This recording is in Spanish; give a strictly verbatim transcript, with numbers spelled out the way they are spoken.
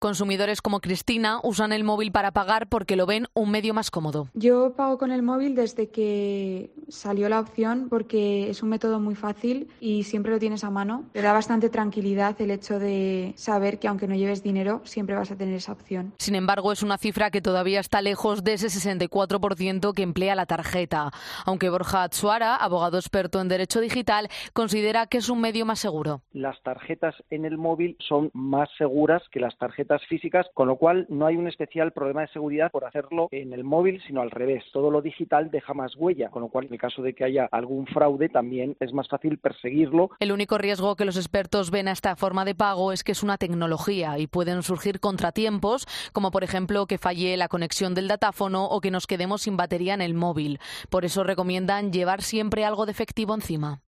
Consumidores como Cristina usan el móvil para pagar porque lo ven un medio más cómodo. Yo pago con el móvil desde que salió la opción porque es un método muy fácil y siempre lo tienes a mano. Te da bastante tranquilidad el hecho de saber que aunque no lleves dinero, siempre vas a tener esa opción. Sin embargo, es una cifra que todavía está lejos de ese sesenta y cuatro por ciento que emplea la tarjeta. Aunque Borja Atsuara, abogado experto en derecho digital, considera que es un medio más seguro. Las tarjetas en el móvil son más seguras que las tarjetas físicas, con lo cual no hay un especial problema de seguridad por hacerlo en el móvil, sino al revés. Todo lo digital deja más huella, con lo cual en el caso de que haya algún fraude también es más fácil perseguirlo. El único riesgo que los expertos ven a esta forma de pago es que es una tecnología y pueden surgir contratiempos, como por ejemplo que falle la conexión del datáfono o que nos quedemos sin batería en el móvil. Por eso recomiendan llevar siempre algo de efectivo encima.